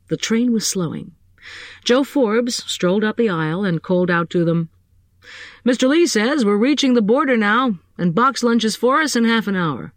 The train was slowing. Joe Forbes strolled up the aisle and called out to them, "Mr. Lee says we're reaching the border now, and box lunch is for us in half an hour."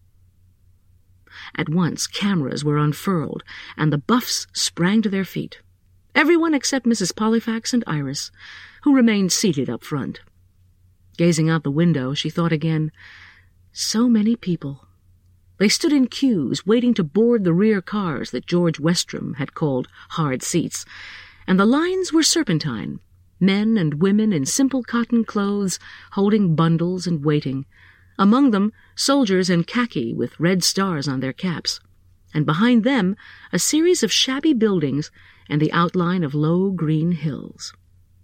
At once cameras were unfurled, and the Buffs sprang to their feet. Everyone except Mrs. Polyfax and Iris, who remained seated up front. Gazing out the window, she thought again, so many people. They stood in queues, waiting to board the rear cars that George Westrom had called hard seats, and the lines were serpentine, men and women in simple cotton clothes, holding bundles and waiting. Among them, soldiers in khaki with red stars on their caps, and behind them a series of shabby buildings and the outline of low green hills.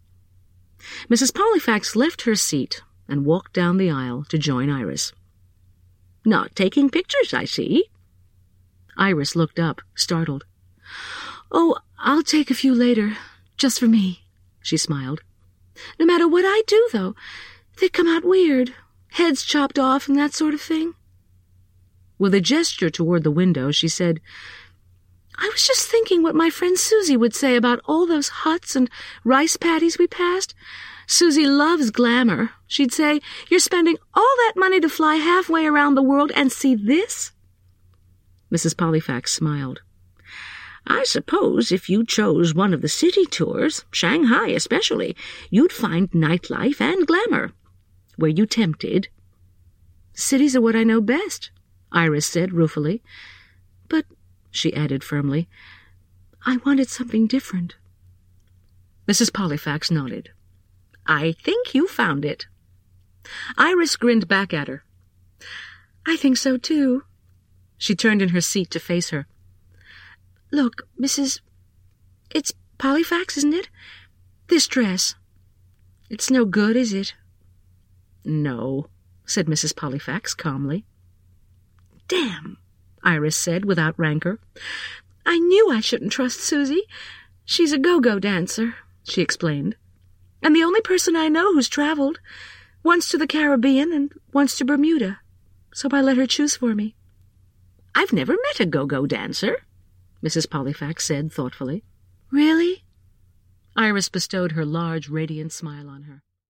Mrs. Polyfax left her seat and walked down the aisle to join Iris. "Not taking pictures, I see." Iris looked up, startled. "Oh, I'll take a few later, just for me," she smiled. "No matter what I do, though, they come out weird. Heads chopped off and that sort of thing." With a gesture toward the window, she said, "I was just thinking what my friend Susie would say about all those huts and rice paddies we passed. Susie loves glamour. She'd say, 'You're spending all that money to fly halfway around the world and see this?'" Mrs. Polyfax smiled. "I suppose if you chose one of the city tours, Shanghai especially, you'd find nightlife and glamour. Were you tempted?" "Cities are what I know best," Iris said ruefully. "But," she added firmly, "I wanted something different." Mrs. Polyfax nodded. "I think you found it." Iris grinned back at her. "I think so, too." She turned in her seat to face her. "Look, it's Polyfax, isn't it? This dress. It's no good, is it?" "No," said Mrs. Polyfax calmly. "Damn," Iris said without rancor. "I knew I shouldn't trust Susie. She's a go-go dancer," she explained. "And the only person I know who's traveled. Once to the Caribbean and once to Bermuda. So I let her choose for me." "I've never met a go-go dancer," Mrs. Polyfax said thoughtfully. "Really?" Iris bestowed her large, radiant smile on her.